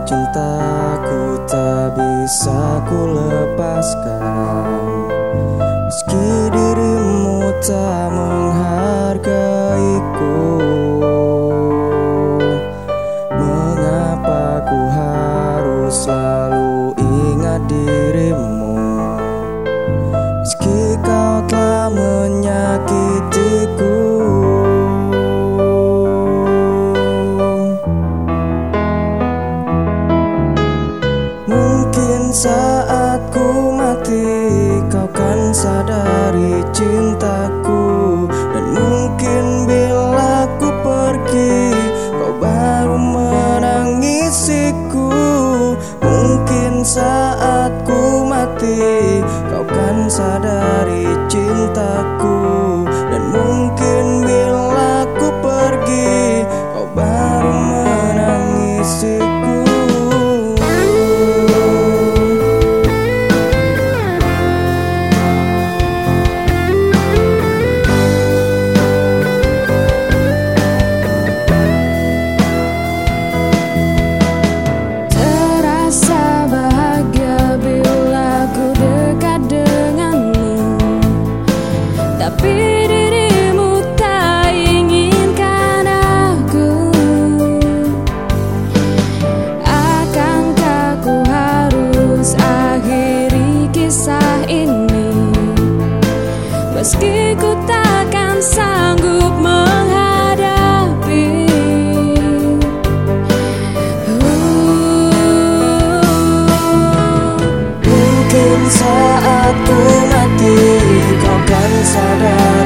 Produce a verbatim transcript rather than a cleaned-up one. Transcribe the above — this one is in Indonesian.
cintaku tak bisa ku lepaskan, meski dirimu tak menghargaiku. Mengapa ku harus selalu ingat dirimu, meski kau telah menyakitiku. Mungkin saat ku mati kau kan sadari cintaku, dan mungkin bila ku pergi kau baru menangisiku. Mungkin saat ku mati kau kan sadari cintaku, dan mungkin bila ku pergi kau baru menangisiku. Tapi dirimu tak inginkan aku. Akankah ku harus akhiri kisah ini, meski ku takkan sanggup menghadapi. uh. Mungkin saat ku mati kau kan sadar